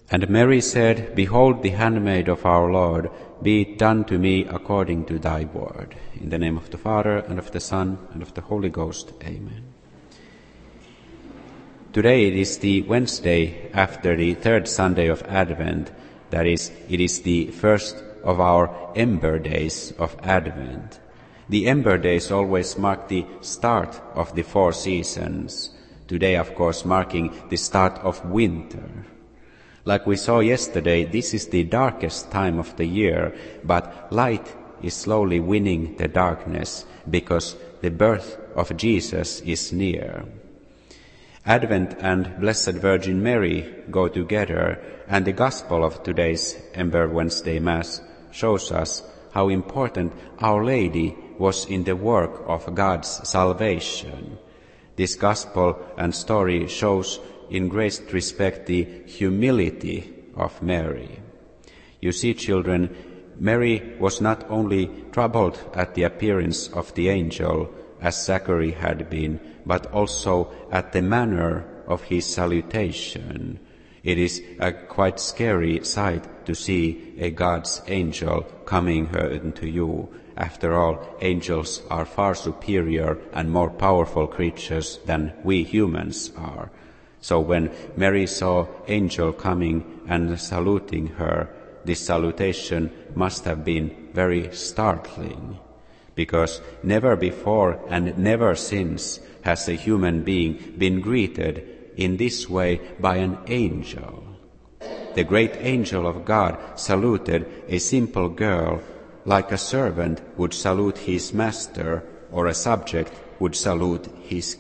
And Mary said, Behold the handmaid of our Lord, be it done to me according to thy word. In the name of the Father, and of the Son, and of the Holy Ghost. Amen. Today it is the Wednesday after the third Sunday of Advent. That is, it is the first of our Ember Days of Advent. The Ember Days always mark the start of the 4 seasons. Today, of course, marking the start of winter. Like we saw yesterday, this is the darkest time of the year, but light is slowly winning the darkness because the birth of Jesus is near. Advent and Blessed Virgin Mary go together, and the Gospel of today's Ember Wednesday Mass shows us how important Our Lady was in the work of God's salvation. This Gospel and story shows in great respect the humility of Mary. You see, children, Mary was not only troubled at the appearance of the angel, as Zachary had been, but also at the manner of his salutation. It is a quite scary sight to see a God's angel coming to you. After all, angels are far superior and more powerful creatures than we humans are. So when Mary saw angel coming and saluting her, this salutation must have been very startling, because never before and never since has a human being been greeted in this way by an angel. The great angel of God saluted a simple girl like a servant would salute his master, or a subject would salute his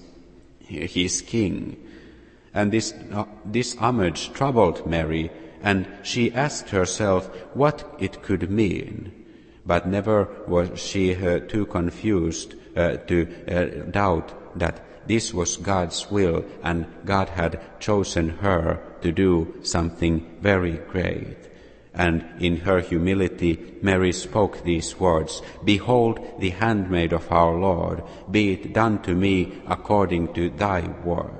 king. And this homage troubled Mary, and she asked herself what it could mean. But never was she too confused to doubt that this was God's will, and God had chosen her to do something very great. And in her humility, Mary spoke these words, Behold the handmaid of our Lord, be it done to me according to thy word.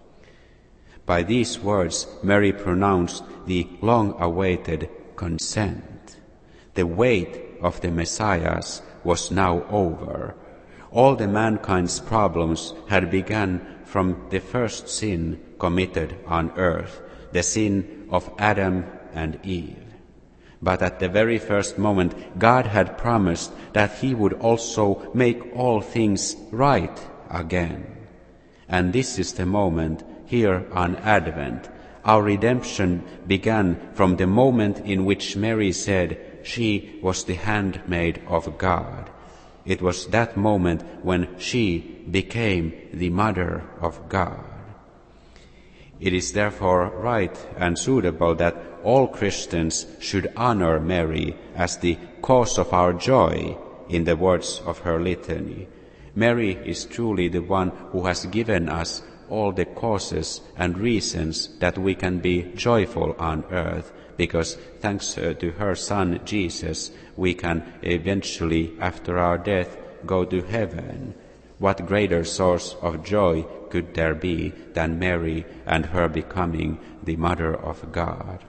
By these words, Mary pronounced the long-awaited consent. The wait of the Messiah was now over. All the mankind's problems had begun from the first sin committed on earth, the sin of Adam and Eve. But at the very first moment, God had promised that He would also make all things right again. And this is the moment here on Advent. Our redemption began from the moment in which Mary said she was the handmaid of God. It was that moment when she became the mother of God. It is therefore right and suitable that all Christians should honor Mary as the cause of our joy, in the words of her litany. Mary is truly the one who has given us all the causes and reasons that we can be joyful on earth, because thanks to her Son Jesus, we can eventually, after our death, go to heaven. What greater source of joy could there be than Mary and her becoming the Mother of God?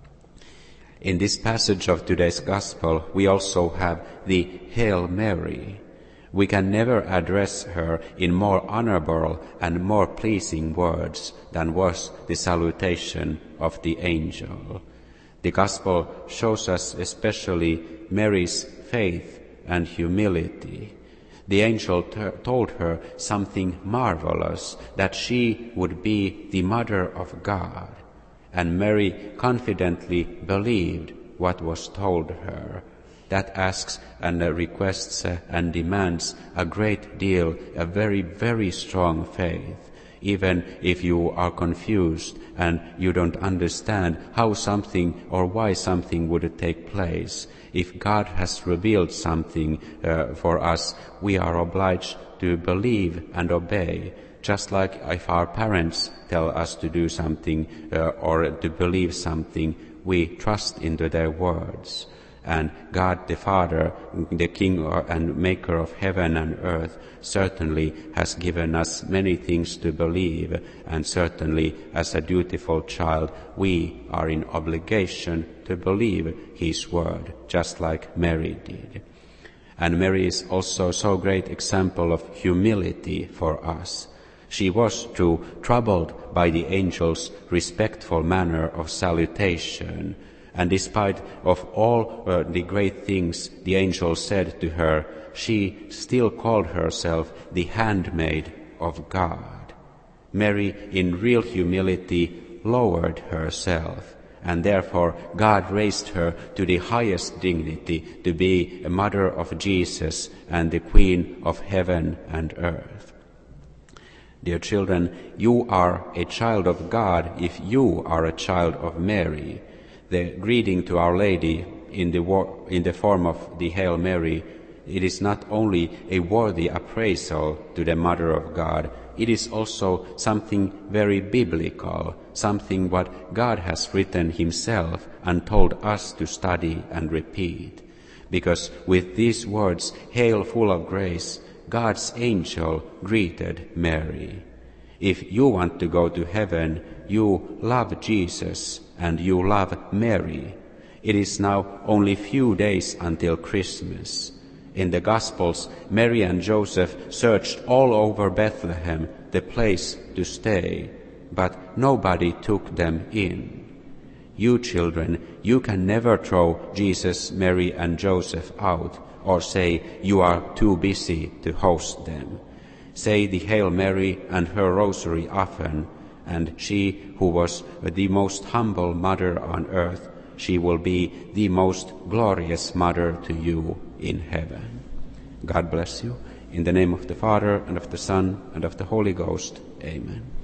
In this passage of today's Gospel, we also have the Hail Mary. We can never address her in more honorable and more pleasing words than was the salutation of the angel. The Gospel shows us especially Mary's faith and humility. The angel told her something marvelous, that she would be the Mother of God. And Mary confidently believed what was told her. That asks and requests and demands a great deal, a very, very strong faith. Even if you are confused and you don't understand how something or why something would take place, if God has revealed something for us, we are obliged to believe and obey. Just like if our parents tell us to do something or to believe something, we trust into their words. and God the Father, the King and Maker of heaven and earth, certainly has given us many things to believe, and certainly as a dutiful child we are in obligation to believe his word, just like Mary did. And Mary is also so great example of humility for us. She was too troubled by the angel's respectful manner of salutation, and despite of all the great things the angel said to her, she still called herself the handmaid of God. Mary, in real humility, lowered herself, and therefore God raised her to the highest dignity, to be a mother of Jesus and the Queen of heaven and earth. Dear children, you are a child of God if you are a child of Mary. The greeting to Our Lady in the form of the Hail Mary, it is not only a worthy appraisal to the Mother of God, it is also something very biblical, something what God has written himself and told us to study and repeat. Because with these words, "Hail full of grace," God's angel greeted Mary. If you want to go to heaven, you love Jesus and you love Mary. It is now only few days until Christmas. In the Gospels, Mary and Joseph searched all over Bethlehem, the place to stay, but nobody took them in. You children, you can never throw Jesus, Mary and Joseph out or say you are too busy to host them. Say the Hail Mary and her rosary often, and she who was the most humble mother on earth, she will be the most glorious mother to you in heaven. God bless you. In the name of the Father, and of the Son, and of the Holy Ghost. Amen.